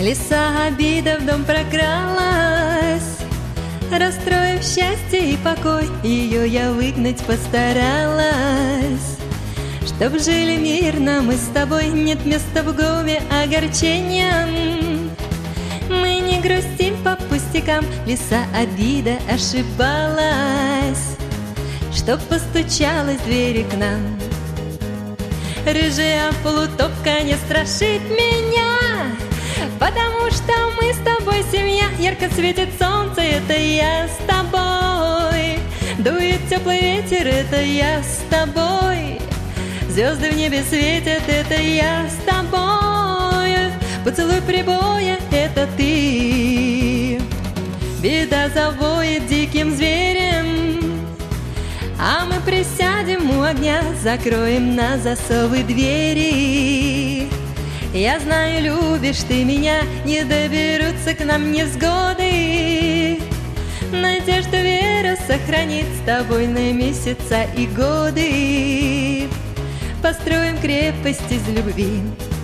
Лиса обида в дом прокралась, расстроив счастье и покой, ее я выгнать постаралась. Чтоб жили мирно мы с тобой, нет места в гоме огорчениям. Мы не грустим по пустякам, лиса обида ошибалась. Чтоб постучалась в двери к нам, рыжая полутопка не страшит меня, потому что мы с тобой семья. Ярко светит солнце, это я с тобой. Дует теплый ветер, это я с тобой. Звезды в небе светят, это я с тобой. Поцелуй прибоя, это ты. Беда завоет диким зверем, а мы присядем у огня, закроем на засовы двери. Я знаю, любишь ты меня, не доберутся к нам невзгоды. Надежда, вера сохранит с тобой на месяца и годы. Построим крепость из любви,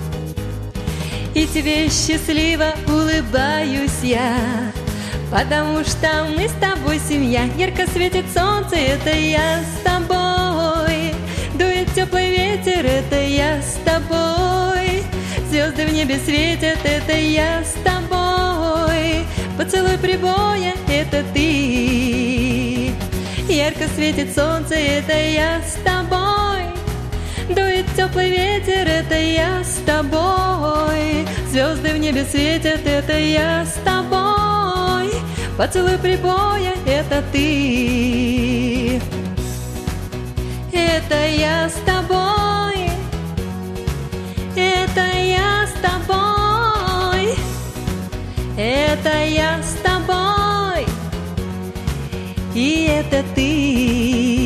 и тебе счастливо улыбаюсь я, потому что мы с тобой семья. Ярко светит солнце, это я с тобой. Дует теплый ветер, это я с тобой. Звезды в небе светят, это я с тобой. Поцелуй прибоя, это ты. Ярко светит солнце, это я с тобой. Дует теплый ветер, это я с тобой. Звезды в небе светят, это я с тобой. Поцелуй прибоя, это ты. Это я с тобой. Это я с тобой. Это я с тобой. И это ты.